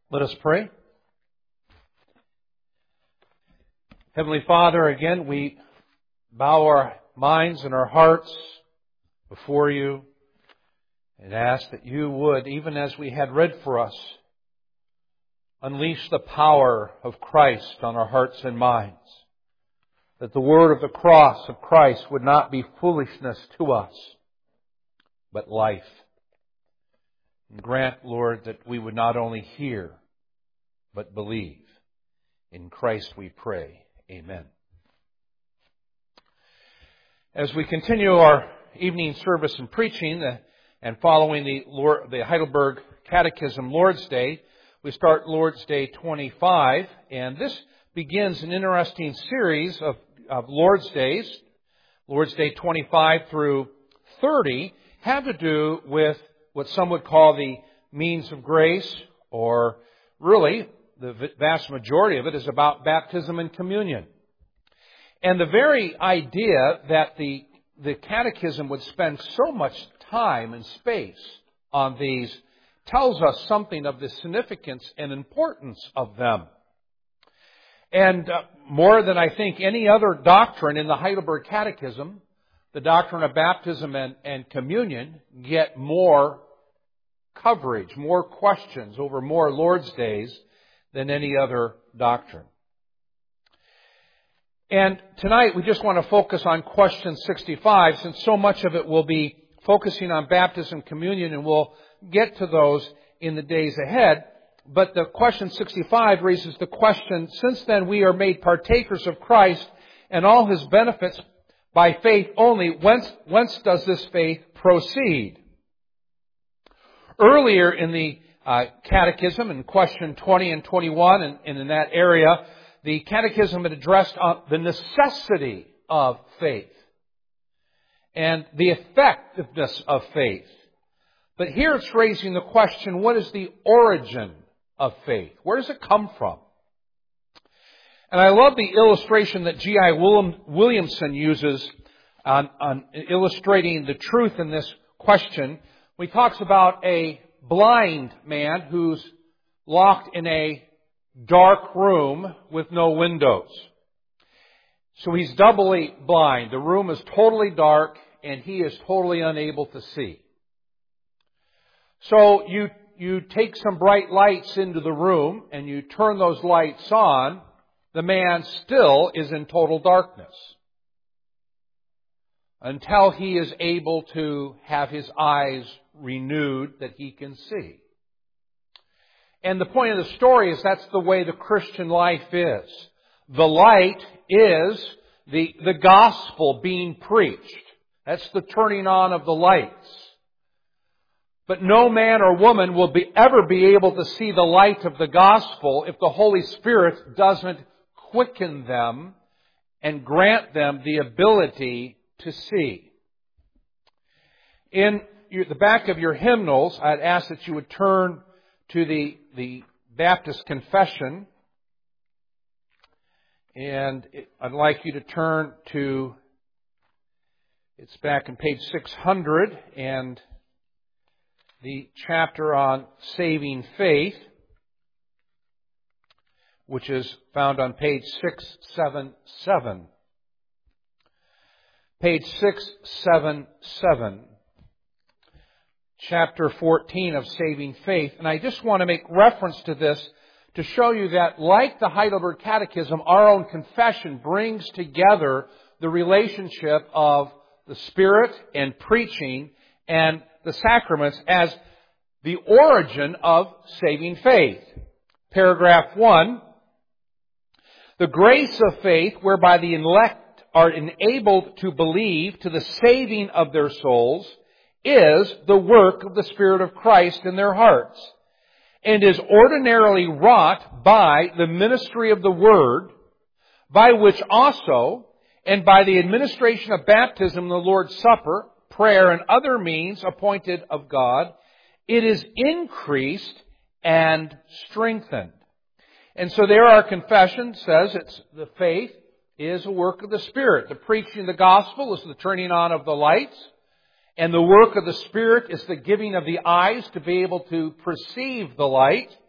Let us pray. Heavenly Father, again, we bow our minds and our hearts before you and ask that you would, even as we had read for us, unleash the power of Christ on our hearts and minds. That the word of the cross of Christ would not be foolishness to us, but life. And grant, Lord, that we would not only hear, but believe. In Christ we pray. Amen. As we continue our evening service and preaching and following the Heidelberg Catechism Lord's Day, we start Lord's Day 25, and this begins an interesting series of Lord's Days. Lord's Day 25 through 30 have to do with what some would call the means of grace, or really, the vast majority of it is about baptism and communion. And the very idea that the Catechism would spend so much time and space on these tells us something of the significance and importance of them. And more than I think any other doctrine in the Heidelberg Catechism, the doctrine of baptism and communion get more coverage, more questions over more Lord's Days than any other doctrine. And tonight we just want to focus on question 65, since so much of it will be focusing on baptism, communion, and we'll get to those in the days ahead. But the question 65 raises the question, since then we are made partakers of Christ and all His benefits by faith only, whence does this faith proceed? Earlier in the Catechism, in question 20 and 21, and in that area, the Catechism had addressed the necessity of faith and the effectiveness of faith. But here it's raising the question, what is the origin of faith? Where does it come from? And I love the illustration that G.I. Williamson uses on illustrating the truth in this question. He talks about a blind man who's locked in a dark room with no windows. So he's doubly blind. The room is totally dark and he is totally unable to see. So you take some bright lights into the room and you turn those lights on. The man still is in total darkness until he is able to have his eyes renewed that he can see. And the point of the story is that's the way the Christian life is. The light is the gospel being preached. That's the turning on of the lights. But no man or woman will ever be able to see the light of the gospel if the Holy Spirit doesn't quicken them and grant them the ability to see. In the back of your hymnals, I'd ask that you would turn to the Baptist Confession. And I'd like you to turn to, it's back on page 600, and the chapter on saving faith, which is found on page 677. Page 677. Chapter 14 of Saving Faith. And I just want to make reference to this to show you that, like the Heidelberg Catechism, our own confession brings together the relationship of the Spirit and preaching and the sacraments as the origin of saving faith. Paragraph 1. The grace of faith whereby the elect are enabled to believe to the saving of their souls is the work of the Spirit of Christ in their hearts, and is ordinarily wrought by the ministry of the Word, by which also, and by the administration of baptism, the Lord's Supper, prayer, and other means appointed of God, it is increased and strengthened. And so there our confession says the faith is a work of the Spirit. The preaching of the gospel is the turning on of the lights. And the work of the Spirit is the giving of the eyes to be able to perceive the light.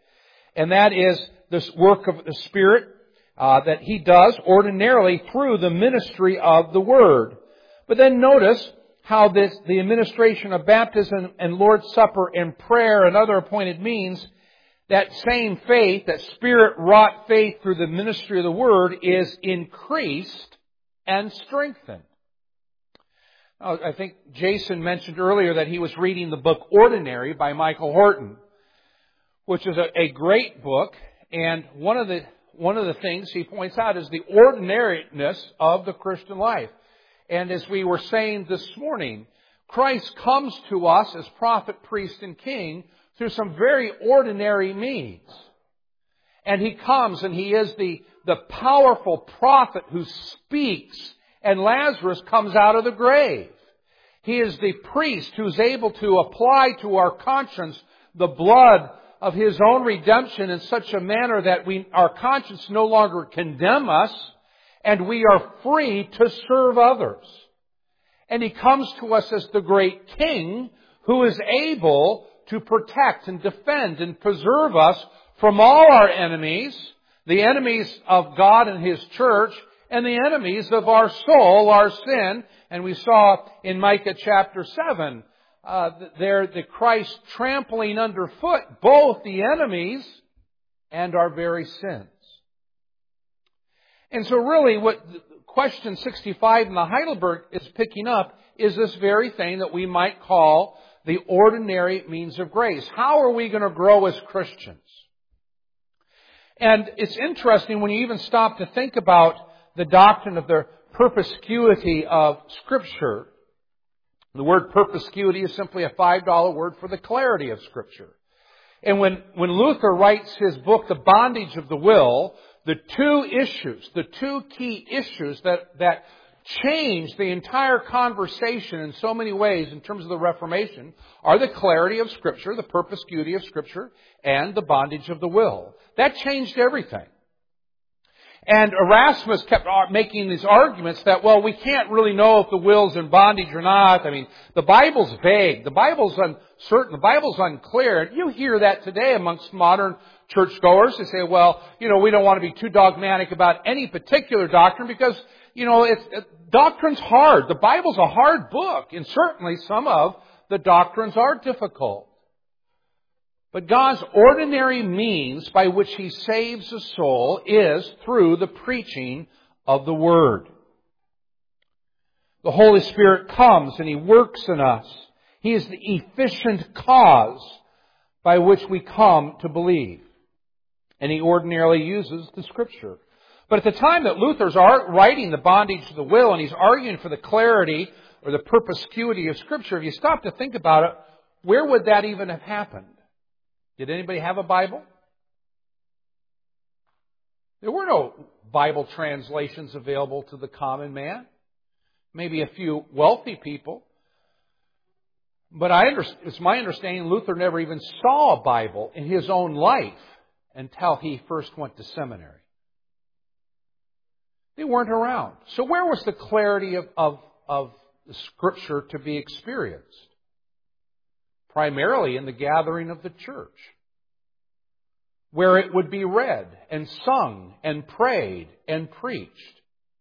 And that is this work of the Spirit that He does ordinarily through the ministry of the Word. But then notice how the administration of baptism and Lord's Supper and prayer and other appointed means, that same faith, that Spirit-wrought faith through the ministry of the Word, is increased and strengthened. Now, I think Jason mentioned earlier that he was reading the book Ordinary by Michael Horton, which is a great book. And one of the things he points out is the ordinariness of the Christian life. And as we were saying this morning, Christ comes to us as prophet, priest, and king through some very ordinary means. And He comes and He is the powerful prophet who speaks, and Lazarus comes out of the grave. He is the priest who's able to apply to our conscience the blood of His own redemption in such a manner that our conscience no longer condemn us, and we are free to serve others. And He comes to us as the great King who is able to protect and defend and preserve us from all our enemies, the enemies of God and His church, and the enemies of our soul, our sin. And we saw in Micah chapter 7, there the Christ trampling underfoot both the enemies and our very sins. And so really what question 65 in the Heidelberg is picking up is this very thing that we might call the ordinary means of grace. How are we going to grow as Christians? And it's interesting when you even stop to think about the doctrine of the perspicuity of Scripture. The word perspicuity is simply a $5 word for the clarity of Scripture. And when Luther writes his book, The Bondage of the Will, the two key issues that change the entire conversation in so many ways in terms of the Reformation are the clarity of Scripture, the perspicuity of Scripture, and the bondage of the will. That changed everything. And Erasmus kept making these arguments that, well, we can't really know if the will's in bondage or not. I mean, the Bible's vague. The Bible's uncertain. The Bible's unclear. And you hear that today amongst modern churchgoers. They say, well, we don't want to be too dogmatic about any particular doctrine because, doctrine's hard. The Bible's a hard book. And certainly some of the doctrines are difficult. But God's ordinary means by which He saves a soul is through the preaching of the Word. The Holy Spirit comes and He works in us. He is the efficient cause by which we come to believe. And He ordinarily uses the Scripture. But at the time that Luther's writing The Bondage of the Will, and he's arguing for the clarity or the perspicuity of Scripture, if you stop to think about it, where would that even have happened? Did anybody have a Bible? There were no Bible translations available to the common man. Maybe a few wealthy people. But it's my understanding Luther never even saw a Bible in his own life until he first went to seminary. They weren't around. So where was the clarity of the Scripture to be experienced? Primarily in the gathering of the church, where it would be read and sung and prayed and preached.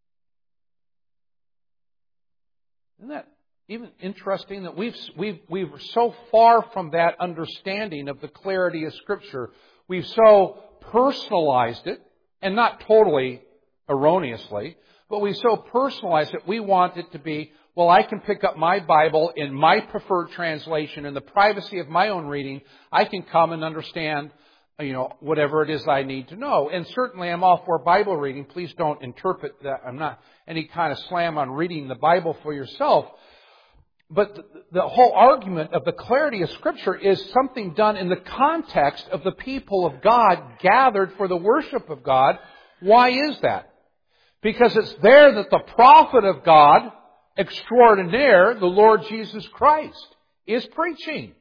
Isn't that even interesting that we've so far from that understanding of the clarity of Scripture, we've so personalized it, and not totally erroneously, but we so personalized it, we want it to be, well, I can pick up my Bible in my preferred translation in the privacy of my own reading. I can come and understand, whatever it is I need to know. And certainly I'm all for Bible reading. Please don't interpret that. I'm not any kind of slam on reading the Bible for yourself. But the whole argument of the clarity of Scripture is something done in the context of the people of God gathered for the worship of God. Why is that? Because it's there that the prophet of God, extraordinaire, the Lord Jesus Christ, is preaching.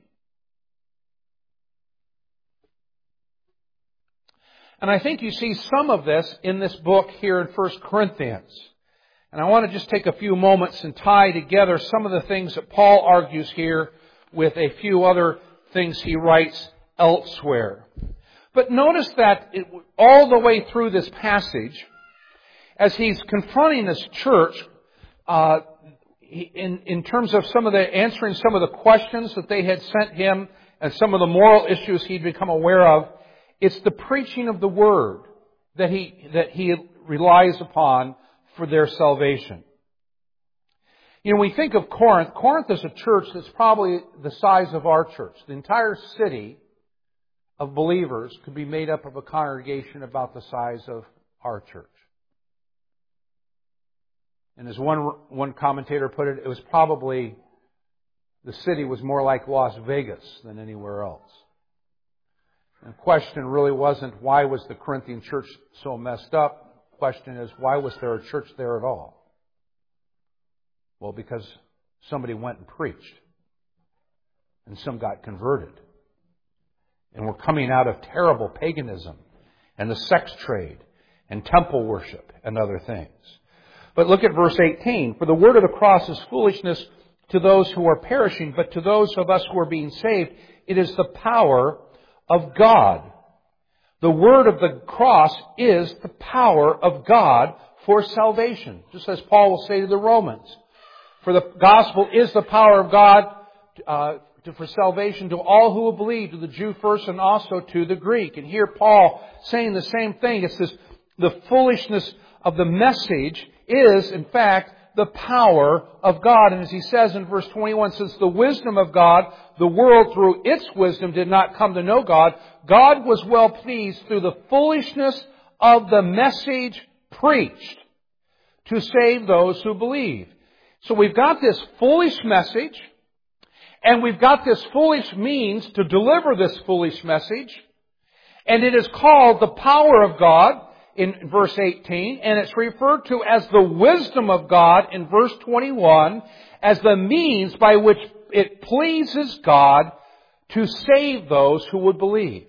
And I think you see some of this in this book here in 1 Corinthians. And I want to just take a few moments and tie together some of the things that Paul argues here with a few other things he writes elsewhere. But notice that all the way through this passage, as he's confronting this church, in terms of answering some of the questions that they had sent him and some of the moral issues he'd become aware of, it's the preaching of the Word that he relies upon for their salvation. You know, we think of Corinth. Corinth is a church that's probably the size of our church. The entire city of believers could be made up of a congregation about the size of our church. And as one commentator put it, it was probably, the city was more like Las Vegas than anywhere else. And the question really wasn't, why was the Corinthian church so messed up? The question is, why was there a church there at all? Well, because somebody went and preached. And some got converted. And we're coming out of terrible paganism and the sex trade and temple worship and other things. But look at verse 18. For the word of the cross is foolishness to those who are perishing, but to those of us who are being saved, it is the power of God. The word of the cross is the power of God for salvation. Just as Paul will say to the Romans. For the gospel is the power of God for salvation to all who will believe, to the Jew first and also to the Greek. And here Paul saying the same thing. It says the foolishness of the message is, in fact, the power of God. And as he says in verse 21, since the wisdom of God, the world through its wisdom did not come to know God, God was well pleased through the foolishness of the message preached to save those who believe. So we've got this foolish message, and we've got this foolish means to deliver this foolish message, and it is called the power of God in verse 18, and it's referred to as the wisdom of God in verse 21, as the means by which it pleases God to save those who would believe.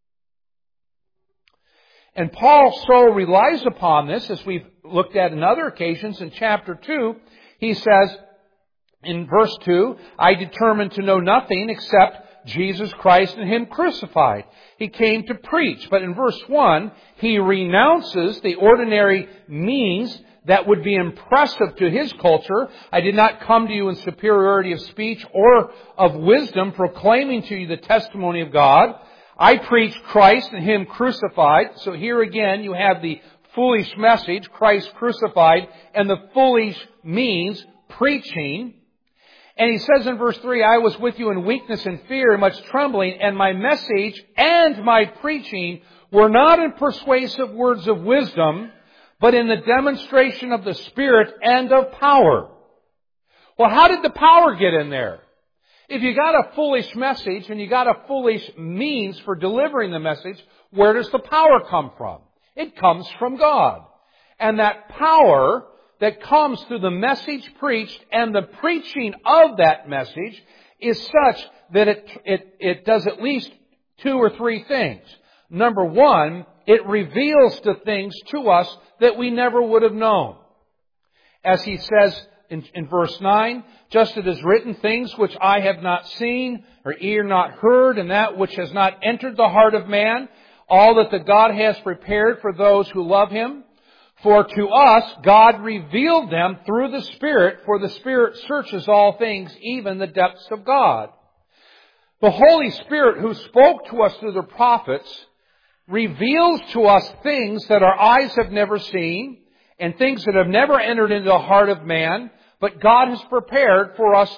And Paul so relies upon this, as we've looked at in other occasions in chapter 2. He says in verse 2, I determined to know nothing except Jesus Christ and Him crucified. He came to preach. But in verse 1, he renounces the ordinary means that would be impressive to his culture. I did not come to you in superiority of speech or of wisdom, proclaiming to you the testimony of God. I preached Christ and Him crucified. So here again you have the foolish message, Christ crucified, and the foolish means, preaching. And he says in verse 3, I was with you in weakness and fear and much trembling, and my message and my preaching were not in persuasive words of wisdom, but in the demonstration of the Spirit and of power. Well, how did the power get in there? If you got a foolish message and you got a foolish means for delivering the message, where does the power come from? It comes from God. And that power that comes through the message preached and the preaching of that message is such that it does at least 2 or 3 things. Number 1, it reveals the things to us that we never would have known. As he says in verse 9, just as it is written, things which I have not seen or ear not heard, and that which has not entered the heart of man, all that the God has prepared for those who love Him. For to us God revealed them through the Spirit, for the Spirit searches all things, even the depths of God. The Holy Spirit, who spoke to us through the prophets, reveals to us things that our eyes have never seen, and things that have never entered into the heart of man, but God has prepared for us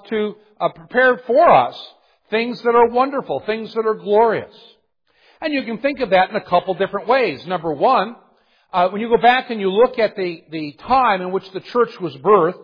things that are wonderful, things that are glorious. And you can think of that in a couple different ways. Number 1, when you go back and you look at the time in which the church was birthed,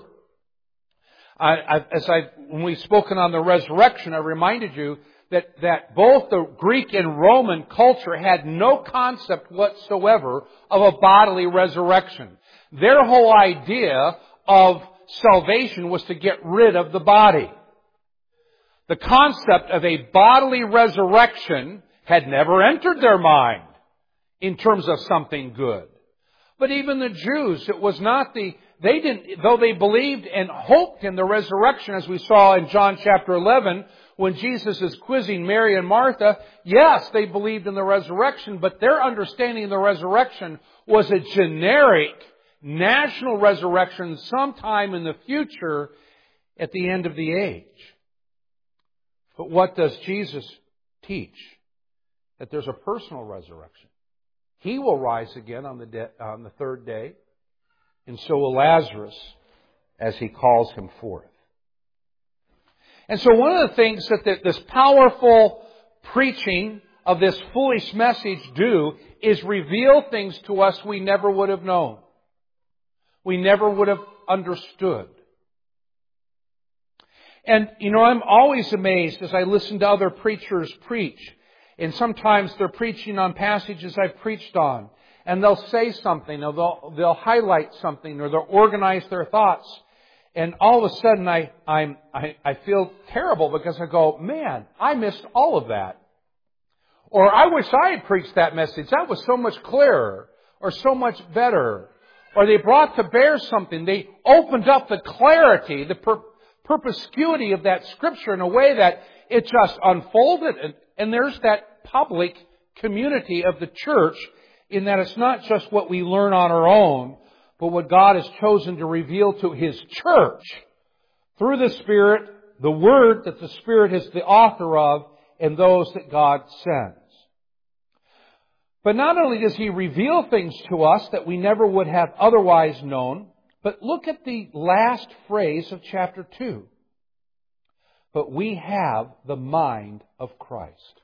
when we've spoken on the resurrection, I reminded you that both the Greek and Roman culture had no concept whatsoever of a bodily resurrection. Their whole idea of salvation was to get rid of the body. The concept of a bodily resurrection had never entered their mind in terms of something good. But even the Jews, it was not though they believed and hoped in the resurrection, as we saw in John chapter 11, when Jesus is quizzing Mary and Martha, yes, they believed in the resurrection, but their understanding of the resurrection was a generic national resurrection sometime in the future at the end of the age. But what does Jesus teach? That there's a personal resurrection. He will rise again on the third day, and so will Lazarus as He calls him forth. And so one of the things that this powerful preaching of this foolish message do is reveal things to us we never would have known. We never would have understood. And, I'm always amazed as I listen to other preachers preach. And sometimes they're preaching on passages I've preached on. And they'll say something, or they'll highlight something, or they'll organize their thoughts. And all of a sudden I feel terrible because I go, man, I missed all of that. Or I wish I had preached that message. That was so much clearer, or so much better. Or they brought to bear something. They opened up the clarity, the perspicuity of that Scripture in a way that it just unfolded. And there's that public community of the church in that it's not just what we learn on our own, but what God has chosen to reveal to His church through the Spirit, the Word that the Spirit is the author of, and those that God sends. But not only does He reveal things to us that we never would have otherwise known, but look at the last phrase of chapter 2. But we have the mind of Christ.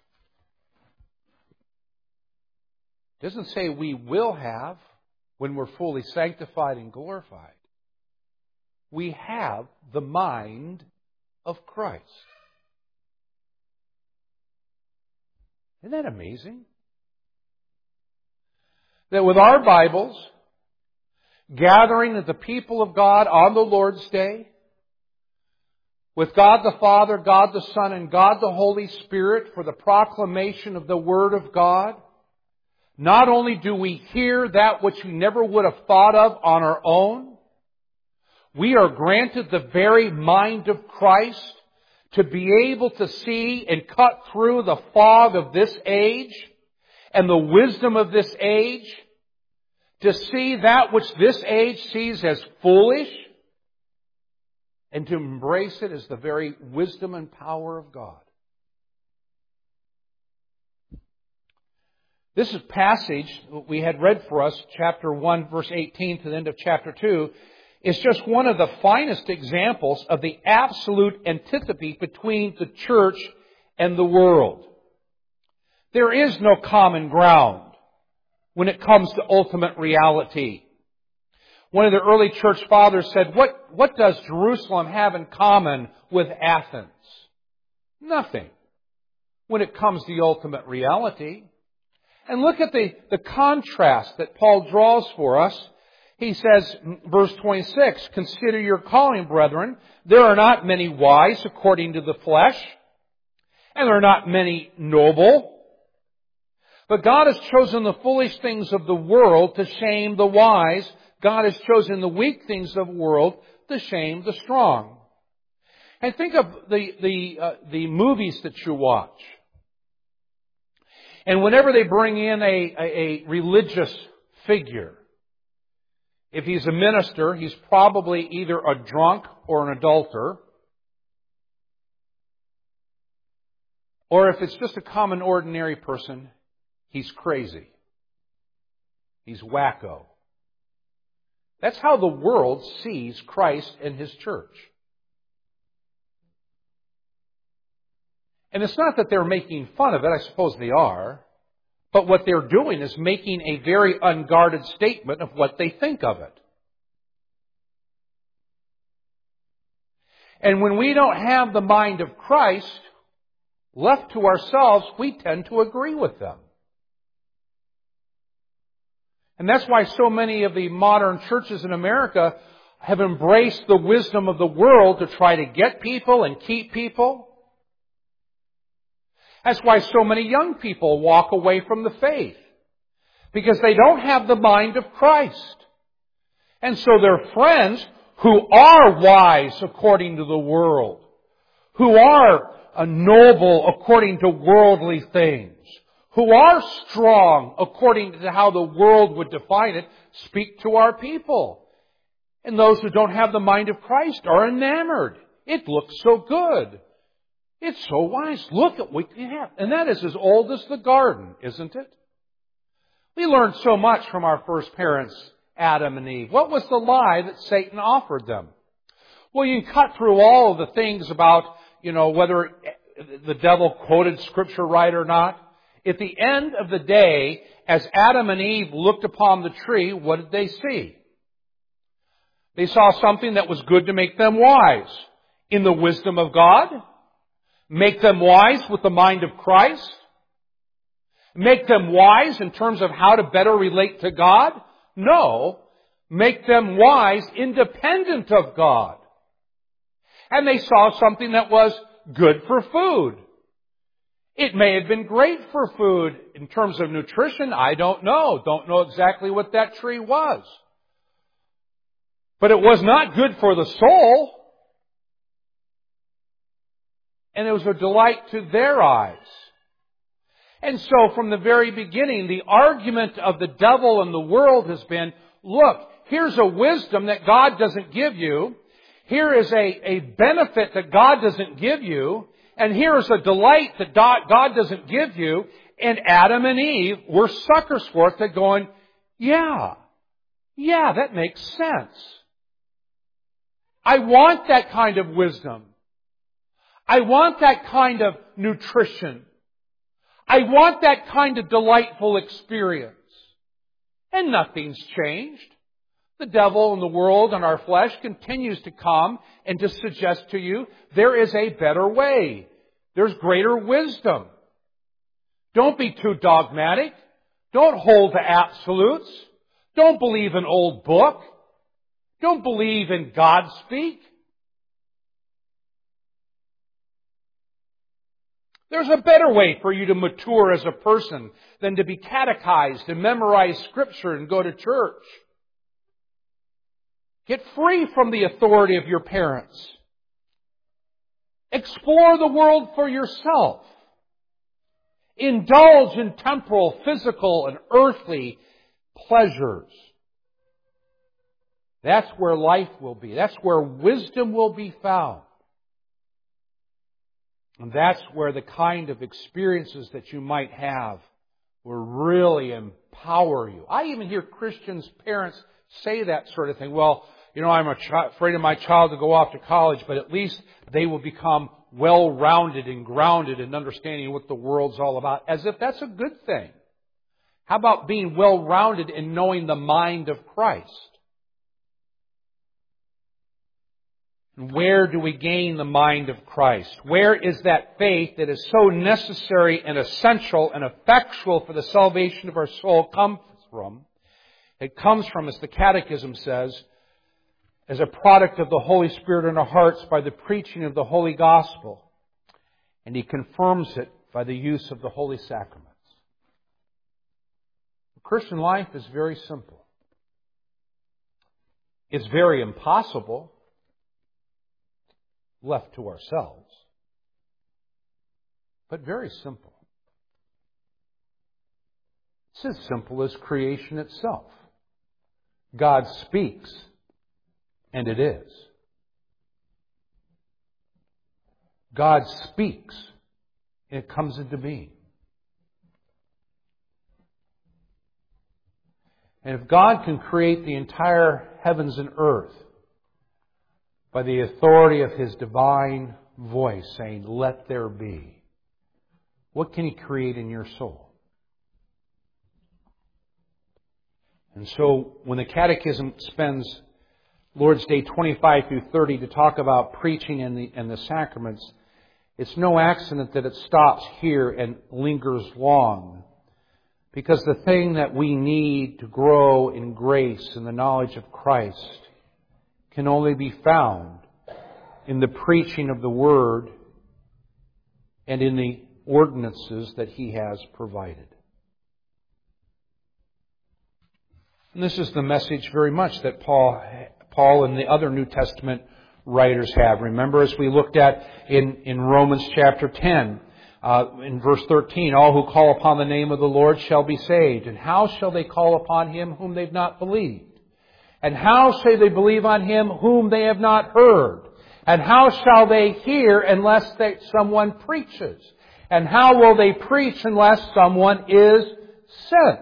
It doesn't say we will have when we're fully sanctified and glorified. We have the mind of Christ. Isn't that amazing? That with our Bibles, gathering of the people of God on the Lord's Day, with God the Father, God the Son, and God the Holy Spirit for the proclamation of the Word of God, not only do we hear that which we never would have thought of on our own, we are granted the very mind of Christ to be able to see and cut through the fog of this age and the wisdom of this age, to see that which this age sees as foolish, and to embrace it as the very wisdom and power of God. This passage we had read for us, chapter 1, verse 18 to the end of chapter 2, is just one of the finest examples of the absolute antipathy between the church and the world. There is no common ground when it comes to ultimate reality. One of the early church fathers said, what does Jerusalem have in common with Athens? Nothing when it comes to the ultimate reality. And look at the contrast that Paul draws for us. He says, verse 26, consider your calling, brethren. There are not many wise according to the flesh, and there are not many noble. But God has chosen the foolish things of the world to shame the wise. God has chosen the weak things of the world to shame the strong. And think of the movies that you watch. And whenever they bring in a religious figure, if he's a minister, he's probably either a drunk or an adulterer. Or if it's just a common, ordinary person, he's crazy. He's wacko. That's how the world sees Christ and His church. And it's not that they're making fun of it, I suppose they are. But what they're doing is making a very unguarded statement of what they think of it. And when we don't have the mind of Christ, left to ourselves, we tend to agree with them. And that's why so many of the modern churches in America have embraced the wisdom of the world to try to get people and keep people. That's why so many young people walk away from the faith. Because they don't have the mind of Christ. And so their friends who are wise according to the world, who are noble according to worldly things, who are strong according to how the world would define it, speak to our people. And those who don't have the mind of Christ are enamored. It looks so good. It's so wise. Look at what we have. And that is as old as the garden, isn't it? We learned so much from our first parents, Adam and Eve. What was the lie that Satan offered them? Well, you can cut through all of the things about, whether the devil quoted Scripture right or not. At the end of the day, as Adam and Eve looked upon the tree, what did they see? They saw something that was good to make them wise in the wisdom of God, make them wise with the mind of Christ, make them wise in terms of how to better relate to God. No, make them wise independent of God. And they saw something that was good for food. It may have been great for food in terms of nutrition. I don't know. Don't know exactly what that tree was. But it was not good for the soul. And it was a delight to their eyes. And so from the very beginning, the argument of the devil and the world has been, look, here's a wisdom that God doesn't give you. Here is a benefit that God doesn't give you. And here is a delight that God doesn't give you. And Adam and Eve were suckers for it. They're going, yeah, that makes sense. I want that kind of wisdom. I want that kind of nutrition. I want that kind of delightful experience. And nothing's changed. The devil and the world and our flesh continues to come and to suggest to you there is a better way. There's greater wisdom. Don't be too dogmatic. Don't hold to absolutes. Don't believe an old book. Don't believe in God speak. There's a better way for you to mature as a person than to be catechized and memorize Scripture and go to church. Get free from the authority of your parents. Explore the world for yourself. Indulge in temporal, physical, and earthly pleasures. That's where life will be. That's where wisdom will be found. And that's where the kind of experiences that you might have will really empower you. I even hear Christians' parents say that sort of thing. Well, I'm afraid of my child to go off to college, but at least they will become well-rounded and grounded in understanding what the world's all about, as if that's a good thing. How about being well-rounded in knowing the mind of Christ? And where do we gain the mind of Christ? Where is that faith that is so necessary and essential and effectual for the salvation of our soul comes from? It comes from, as the Catechism says, as a product of the Holy Spirit in our hearts by the preaching of the Holy Gospel. And He confirms it by the use of the Holy Sacraments. The Christian life is very simple. It's very impossible left to ourselves, but very simple. It's as simple as creation itself. God speaks, and it is. God speaks, and it comes into being. And if God can create the entire heavens and earth by the authority of His divine voice saying, "Let there be," what can He create in your soul? And so when the Catechism spends Lord's Day 25 through 30 to talk about preaching and the sacraments, it's no accident that it stops here and lingers long. Because the thing that we need to grow in grace and the knowledge of Christ can only be found in the preaching of the Word and in the ordinances that He has provided. And this is the message very much that Paul and the other New Testament writers have. Remember, as we looked at in Romans chapter 10, in verse 13, all who call upon the name of the Lord shall be saved. And how shall they call upon Him whom they've not believed? And how shall they believe on Him whom they have not heard? And how shall they hear unless someone preaches? And how will they preach unless someone is sent?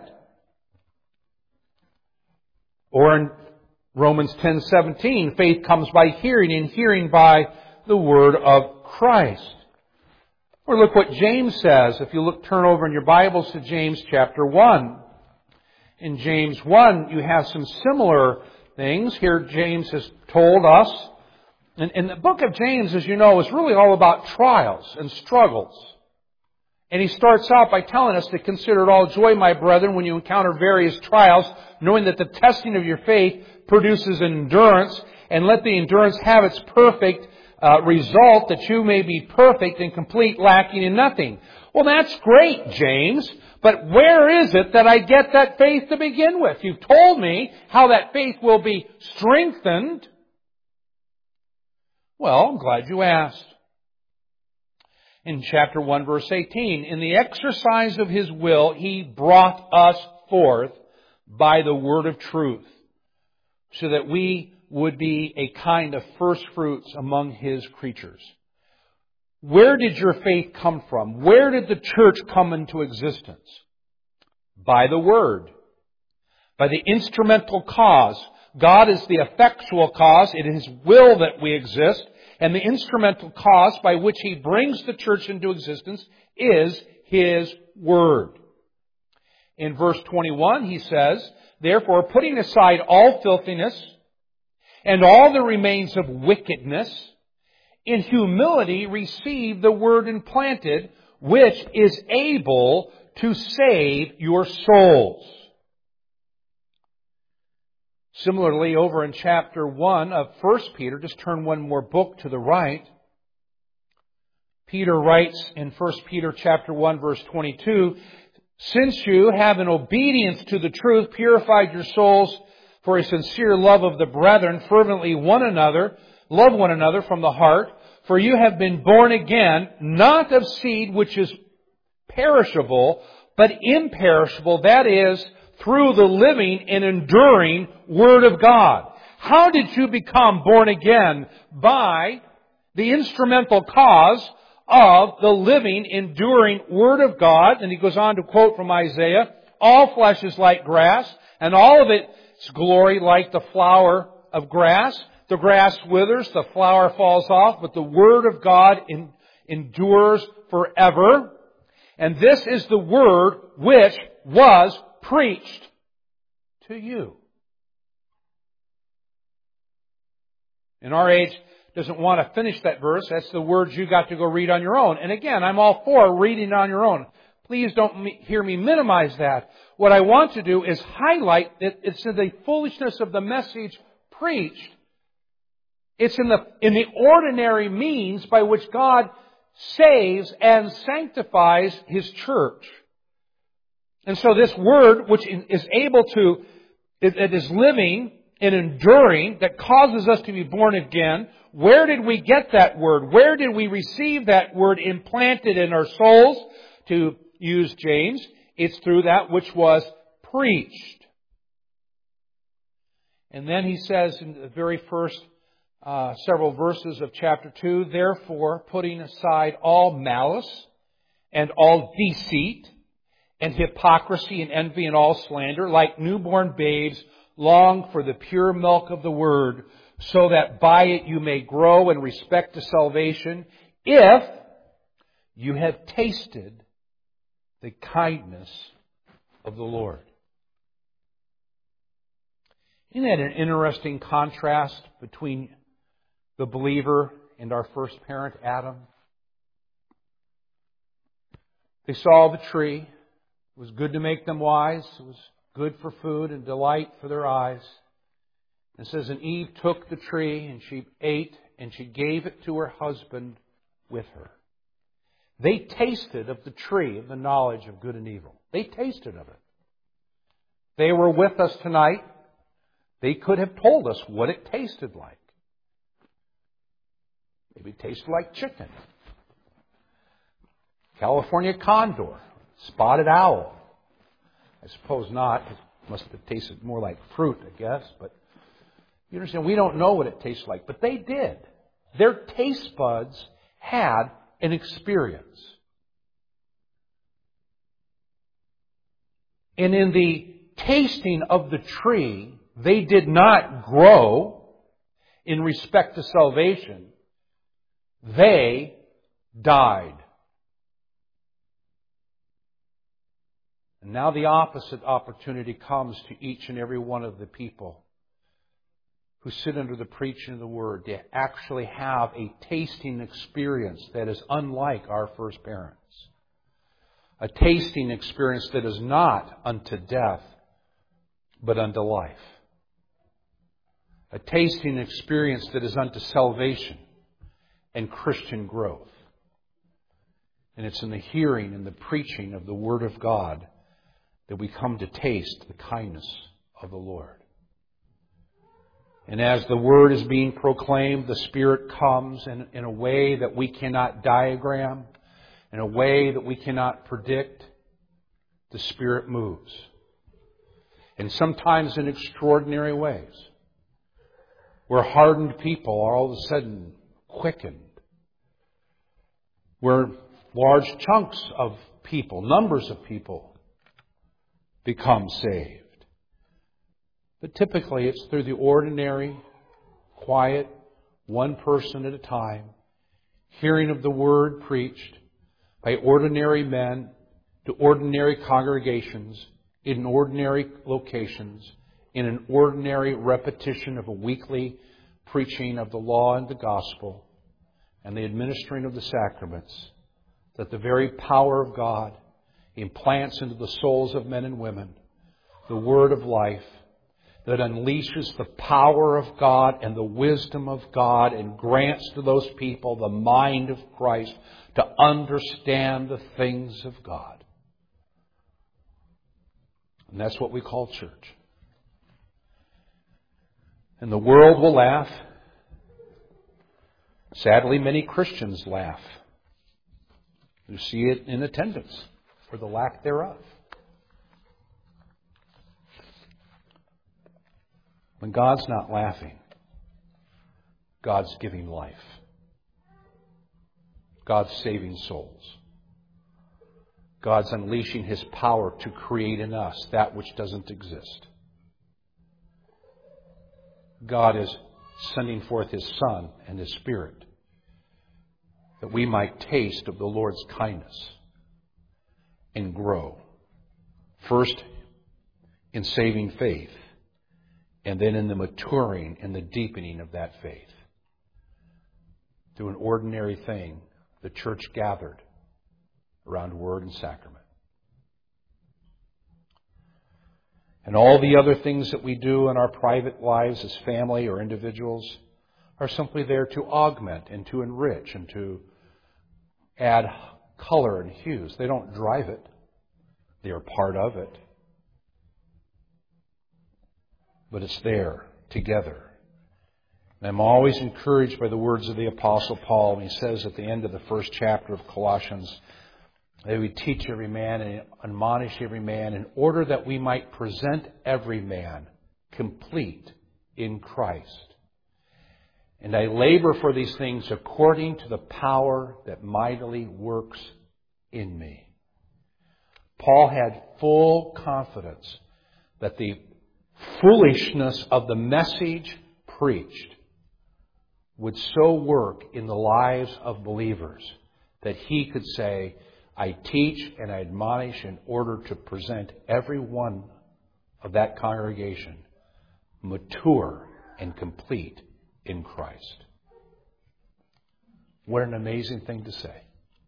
Or in Romans 10:17, faith comes by hearing, and hearing by the word of Christ. Or look what James says. If you turn over in your Bibles to James chapter 1. In James 1, you have some similar things. Here James has told us. And the book of James, as you know, is really all about trials and struggles. And he starts out by telling us to consider it all joy, my brethren, when you encounter various trials, knowing that the testing of your faith produces endurance, and let the endurance have its perfect result, that you may be perfect and complete, lacking in nothing. Well, that's great, James, but where is it that I get that faith to begin with? You've told me how that faith will be strengthened. Well, I'm glad you asked. In chapter 1, verse 18, in the exercise of His will, He brought us forth by the word of truth, so that we would be a kind of first fruits among His creatures. Where did your faith come from? Where did the church come into existence? By the Word. By the instrumental cause. God is the effectual cause. It is His will that we exist. And the instrumental cause by which He brings the church into existence is His Word. In verse 21, He says, therefore, putting aside all filthiness and all the remains of wickedness, in humility receive the word implanted, which is able to save your souls. Similarly, over in chapter 1 of 1 Peter, just turn one more book to the right. Peter writes in 1 Peter chapter 1, verse 22, since you have in obedience to the truth purified your souls for a sincere love of the brethren, fervently love one another from the heart, for you have been born again, not of seed which is perishable, but imperishable, that is, through the living and enduring Word of God. How did you become born again? By the instrumental cause of the living, enduring Word of God. And he goes on to quote from Isaiah, all flesh is like grass, and all of its glory like the flower of grass. The grass withers, the flower falls off, but the Word of God endures forever. And this is the Word which was preached to you. In our age, doesn't want to finish that verse. That's the words you got to go read on your own. And again, I'm all for reading on your own. Please don't hear me minimize that. What I want to do is highlight that it's in the foolishness of the message preached. It's in the ordinary means by which God saves and sanctifies His church. And so this Word, which is able to, it is living and enduring, that causes us to be born again. Where did we get that Word? Where did we receive that Word implanted in our souls? To use James, it's through that which was preached. And then he says in the very first several verses of chapter 2, therefore, putting aside all malice and all deceit and hypocrisy and envy and all slander, like newborn babes, long for the pure milk of the Word, so that by it you may grow in respect to salvation, if you have tasted the kindness of the Lord. Isn't that an interesting contrast between the believer and our first parent, Adam? They saw the tree. It was good to make them wise. It was good for food and delight for their eyes. It says, and Eve took the tree and she ate and she gave it to her husband with her. They tasted of the tree of the knowledge of good and evil. They tasted of it. They were with us tonight. They could have told us what it tasted like. Maybe it tasted like chicken. California condor, spotted owl. I suppose not. It must have tasted more like fruit, I guess. But you understand, we don't know what it tastes like. But they did. Their taste buds had an experience. And in the tasting of the tree, they did not grow in respect to salvation. They died. And now the opposite opportunity comes to each and every one of the people who sit under the preaching of the Word to actually have a tasting experience that is unlike our first parents. A tasting experience that is not unto death, but unto life. A tasting experience that is unto salvation and Christian growth. And it's in the hearing and the preaching of the Word of God that we come to taste the kindness of the Lord. And as the Word is being proclaimed, the Spirit comes in a way that we cannot diagram, in a way that we cannot predict. The Spirit moves. And sometimes in extraordinary ways, where hardened people are all of a sudden quickened. Where large chunks of people, numbers of people, become saved. But typically it's through the ordinary, quiet, one person at a time, hearing of the Word preached by ordinary men to ordinary congregations in ordinary locations, in an ordinary repetition of a weekly preaching of the law and the gospel and the administering of the sacraments, that the very power of God implants into the souls of men and women the Word of life that unleashes the power of God and the wisdom of God and grants to those people the mind of Christ to understand the things of God. And that's what we call church. And the world will laugh. Sadly, many Christians laugh. You see it in attendance for the lack thereof. When God's not laughing, God's giving life. God's saving souls. God's unleashing His power to create in us that which doesn't exist. God is sending forth His Son and His Spirit that we might taste of the Lord's kindness and grow. First in saving faith, and then in the maturing and the deepening of that faith. Through an ordinary thing, the church gathered around Word and Sacrament. And all the other things that we do in our private lives as family or individuals are simply there to augment and to enrich and to add color and hues. They don't drive it. They are part of it. But it's there together. And I'm always encouraged by the words of the Apostle Paul when he says at the end of the first chapter of Colossians that we teach every man and admonish every man in order that we might present every man complete in Christ. And I labor for these things according to the power that mightily works in me. Paul had full confidence that the foolishness of the message preached would so work in the lives of believers that he could say, I teach and I admonish in order to present every one of that congregation mature and complete in Christ. What an amazing thing to say.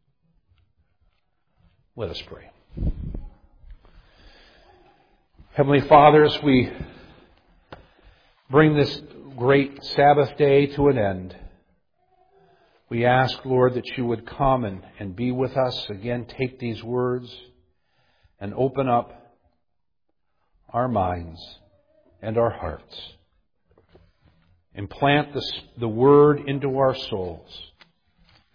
Let us pray. Heavenly Father, as we bring this great Sabbath day to an end, we ask, Lord, that you would come and be with us. Again, take these words and open up our minds and our hearts. Implant the Word into our souls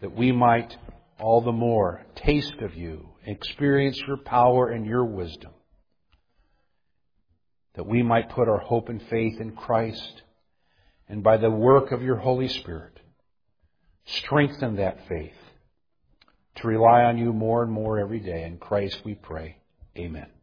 that we might all the more taste of You, experience Your power and Your wisdom, that we might put our hope and faith in Christ, and by the work of Your Holy Spirit, strengthen that faith to rely on You more and more every day. In Christ we pray. Amen.